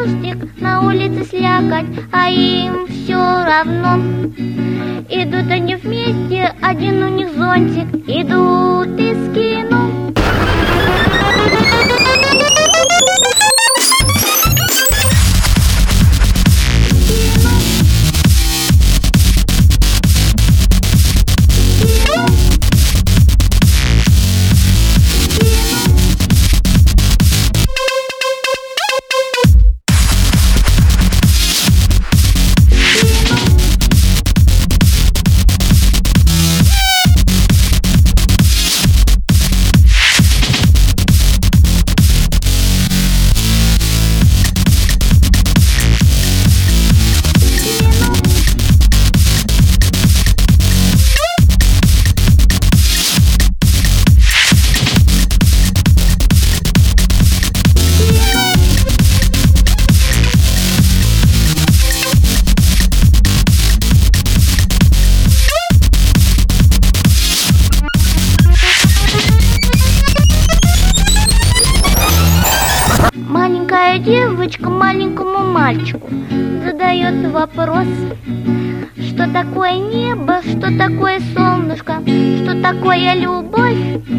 дождик, на улице слякоть, а им все равно. Идут они вместе, один у них зонтик, идут из кино. Маленькая девочка маленькому мальчику задает вопрос: что такое небо, что такое солнышко, что такое любовь?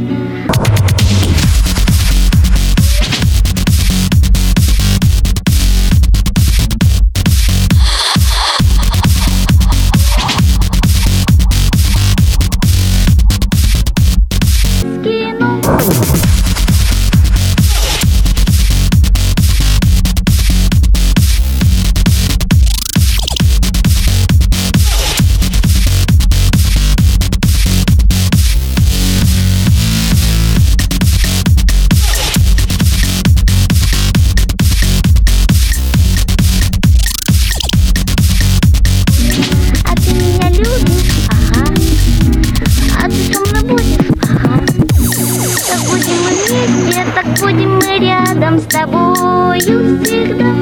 Так будем мы рядом с тобою всегда.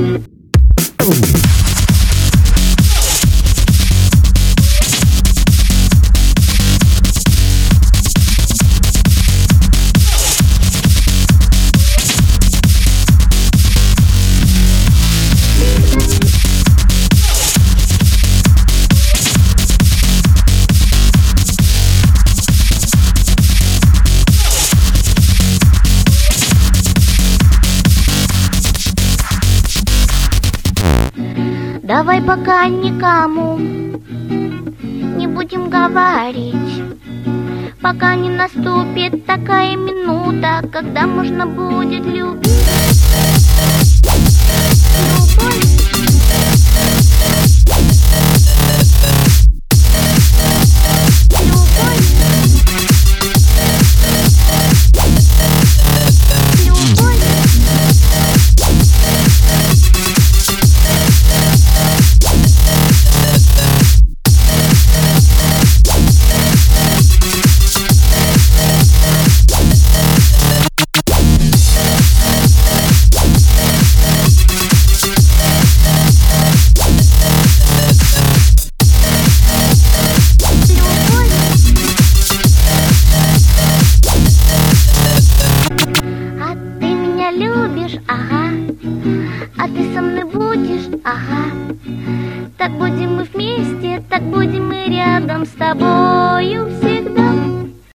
Давай пока никому не будем говорить, пока не наступит такая минута, когда можно будет любить. Ага, а ты со мной будешь, ага. Так будем мы вместе, так будем мы рядом с тобой.